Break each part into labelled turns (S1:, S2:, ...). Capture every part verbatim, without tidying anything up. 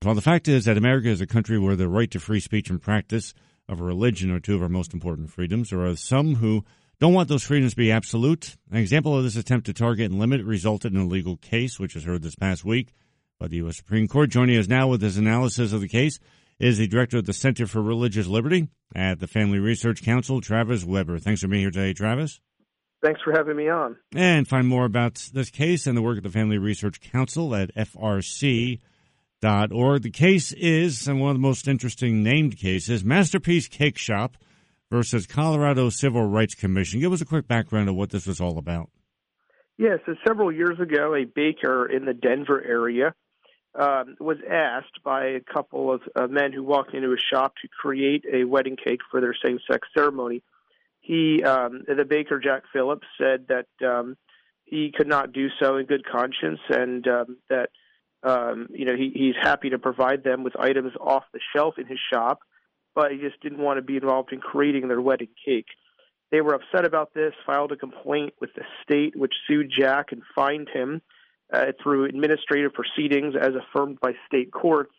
S1: Well, the fact is that America is a country where the right to free speech and practice of a religion are two of our most important freedoms. There are some who don't want those freedoms to be absolute. An example of this attempt to target and limit resulted in a legal case, which was heard this past week by the U S Supreme Court. Joining us now with his analysis of the case is the director of the Center for Religious Liberty at the Family Research Council, Travis Weber. Thanks for being here today, Travis.
S2: Thanks for having me on.
S1: And find more about this case and the work of the Family Research Council at F R C dot org. The case is, and one of the most interesting named cases, Masterpiece Cake Shop versus Colorado Civil Rights Commission. Give us a quick background of what this was all about.
S2: Yeah, so several years ago, a baker in the Denver area um, was asked by a couple of uh, men who walked into his shop to create a wedding cake for their same-sex ceremony. He, um, the baker, Jack Phillips, said that um, he could not do so in good conscience, and um, that um, you know he, he's happy to provide them with items off the shelf in his shop, but he just didn't want to be involved in creating their wedding cake. They were upset about this, filed a complaint with the state, which sued Jack and fined him uh, through administrative proceedings as affirmed by state courts,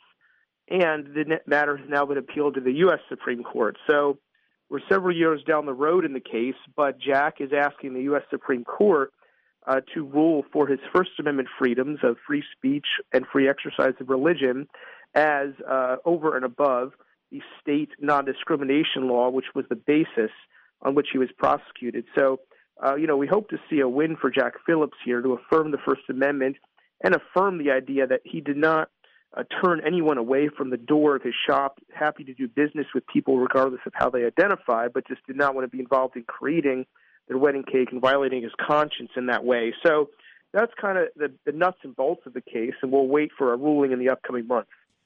S2: and the matter has now been appealed to the U S Supreme Court. So we're several years down the road in the case, but Jack is asking the U S Supreme Court uh, to rule for his First Amendment freedoms of free speech and free exercise of religion as uh, over and above the state non-discrimination law, which was the basis on which he was prosecuted. So, uh, you know, we hope to see a win for Jack Phillips here to affirm the First Amendment and affirm the idea that he did not uh, turn anyone away from the door of his shop, happy to do business with people regardless of how they identify, but just did not want to be involved in creating their wedding cake and violating his conscience in that way. So that's kind of the, the nuts and bolts of the case, and we'll wait for a ruling in the upcoming months.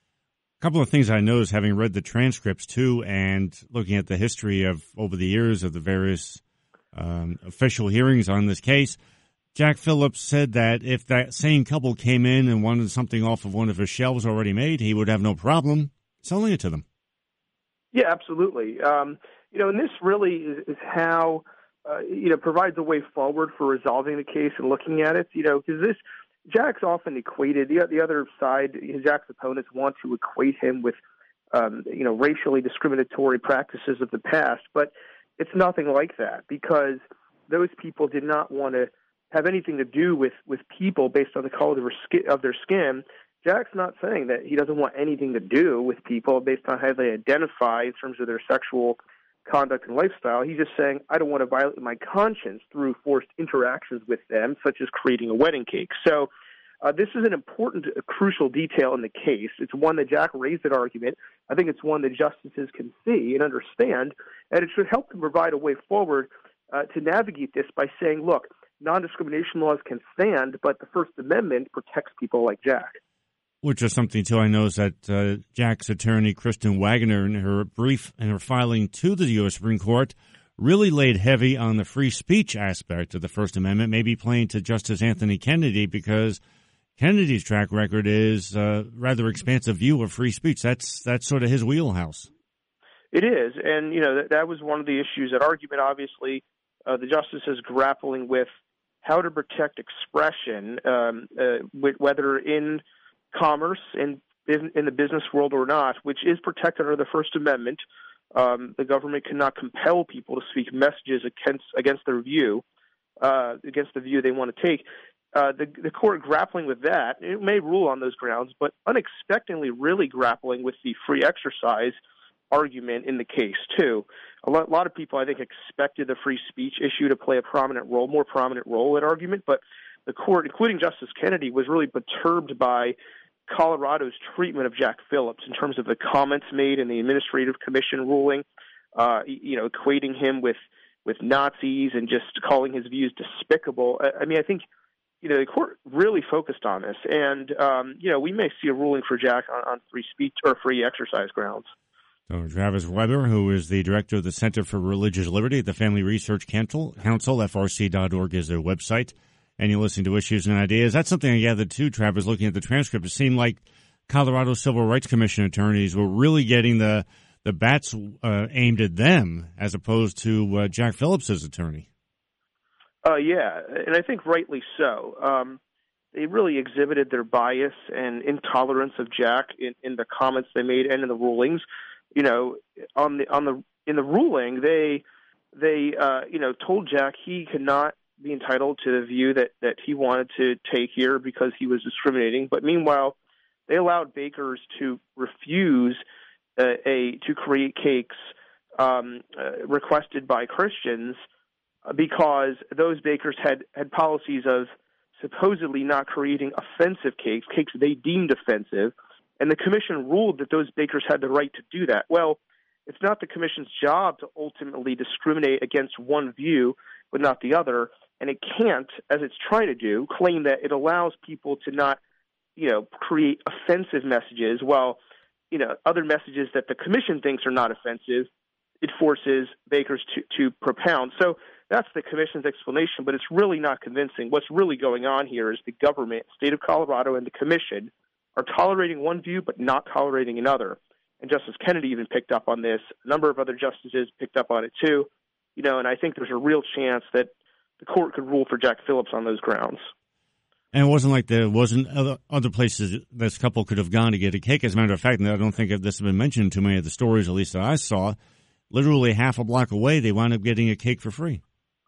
S1: A couple of things I noticed, having read the transcripts, too, and looking at the history of over the years of the various um, official hearings on this case, Jack Phillips said that if that same couple came in and wanted something off of one of his shelves already made, he would have no problem selling it to them.
S2: Yeah, absolutely. Um, you know, and this really is, is how, uh, you know, provides a way forward for resolving the case and looking at it, you know, because this, Jack's often equated, the, the other side, Jack's opponents want to equate him with, um, you know, racially discriminatory practices of the past, but it's nothing like that because those people did not want to have anything to do with, with people based on the color of their, skin, of their skin. Jack's not saying that he doesn't want anything to do with people based on how they identify in terms of their sexual conduct and lifestyle. He's just saying, I don't want to violate my conscience through forced interactions with them, such as creating a wedding cake. So uh, this is an important, uh, crucial detail in the case. It's one that Jack raised an argument. I think it's one that justices can see and understand, and it should help them provide a way forward uh, to navigate this by saying, look, non-discrimination laws can stand, but the First Amendment protects people like Jack.
S1: Which is something, too, I know is that uh, Jack's attorney, Kristen Wagner, in her brief and her filing to the U S Supreme Court, really laid heavy on the free speech aspect of the First Amendment, maybe playing to Justice Anthony Kennedy, because Kennedy's track record is a rather expansive view of free speech. That's that's sort of his wheelhouse.
S2: It is, and, you know, that, that was one of the issues at argument, obviously. Uh, the justices grappling with how to protect expression, um, uh, whether in commerce and in, in the business world or not, which is protected under the First Amendment. Um, the government cannot compel people to speak messages against against their view, uh, against the view they want to take. Uh, the, the court grappling with that, it may rule on those grounds, but unexpectedly really grappling with the free exercise argument in the case, too. A lot, a lot of people, I think, expected the free speech issue to play a prominent role, more prominent role in argument, but the court, including Justice Kennedy, was really perturbed by Colorado's treatment of Jack Phillips in terms of the comments made in the administrative commission ruling, uh, you know, equating him with, with Nazis and just calling his views despicable. I, I mean, I think, you know, the court really focused on this, and, um, you know, we may see a ruling for Jack on, on free speech or free exercise grounds.
S1: So Travis Weber, who is the director of the Center for Religious Liberty at the Family Research Council, F R C dot org is their website. And you're listening to Issues and Ideas. That's something I gathered, too, Travis, looking at the transcript. It seemed like Colorado Civil Rights Commission attorneys were really getting the, the bats uh, aimed at them as opposed to uh, Jack Phillips' attorney.
S2: Uh, yeah, and I think rightly so. Um, they really exhibited their bias and intolerance of Jack in, in the comments they made and in the rulings. You know, on the on the in the ruling, they they uh, you know told Jack he could not be entitled to the view that, that he wanted to take here because he was discriminating. But meanwhile, they allowed bakers to refuse uh, a to create cakes um, uh, requested by Christians because those bakers had, had policies of supposedly not creating offensive cakes, cakes they deemed offensive, and the commission ruled that those bakers had the right to do that. Well, it's not the commission's job to ultimately discriminate against one view but not the other, and it can't, as it's trying to do, claim that it allows people to not, you know, create offensive messages while, you know, other messages that the commission thinks are not offensive, it forces bakers to, to propound. So that's the commission's explanation, but it's really not convincing. What's really going on here is the government, state of Colorado, and the commission are tolerating one view but not tolerating another. And Justice Kennedy even picked up on this. A number of other justices picked up on it too. You know, and I think there's a real chance that the court could rule for Jack Phillips on those grounds.
S1: And it wasn't like there wasn't other, other places this couple could have gone to get a cake. As a matter of fact, and I don't think this has been mentioned in too many of the stories, at least that I saw, literally half a block away, they wound up getting a cake for free.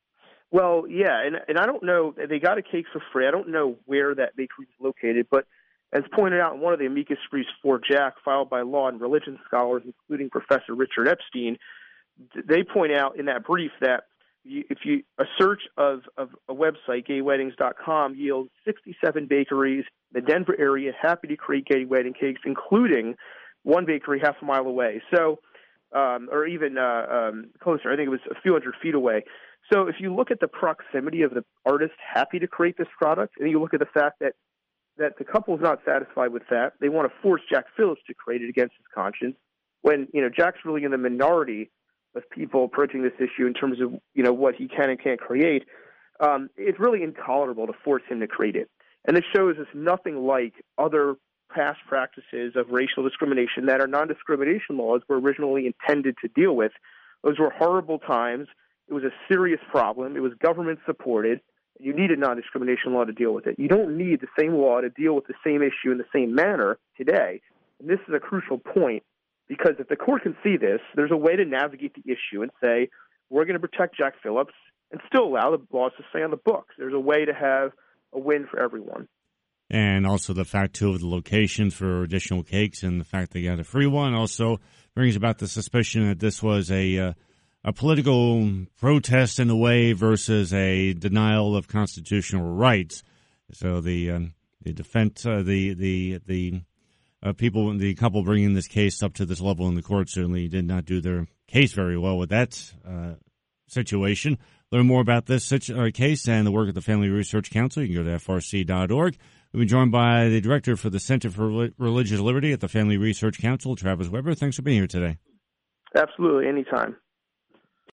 S2: Well, yeah, and and I don't know, they got a cake for free. I don't know where that bakery is located, but as pointed out in one of the amicus briefs for Jack filed by law and religion scholars, including Professor Richard Epstein, they point out in that brief that you, if you a search of, of a website, gay weddings dot com, yields sixty-seven bakeries in the Denver area happy to create gay wedding cakes, including one bakery half a mile away. So, um, or even uh, um, closer, I think it was a few hundred feet away. So if you look at the proximity of the artist happy to create this product, and you look at the fact that, that the couple is not satisfied with that, they want to force Jack Phillips to create it against his conscience, when, you know, Jack's really in the minority of people approaching this issue in terms of, you know, what he can and can't create, um, it's really intolerable to force him to create it. And this shows us nothing like other past practices of racial discrimination that our non-discrimination laws were originally intended to deal with. Those were horrible times. It was a serious problem. It was government-supported. You need a non-discrimination law to deal with it. You don't need the same law to deal with the same issue in the same manner today. And this is a crucial point, because if the court can see this, there's a way to navigate the issue and say, we're going to protect Jack Phillips and still allow the laws to stay on the books. There's a way to have a win for everyone.
S1: And also the fact, too, of the location for additional cakes and the fact they got a free one also brings about the suspicion that this was a uh, a political protest in a way versus a denial of constitutional rights. So the um, the defense, uh, the the the uh, people, the couple bringing this case up to this level in the court certainly did not do their case very well with that uh, situation. Learn more about this such, uh, case and the work of the Family Research Council. You can go to F R C dot org. We'll be joined by the director for the Center for Religious Liberty at the Family Research Council, Travis Weber. Thanks for being here today.
S2: Absolutely, anytime.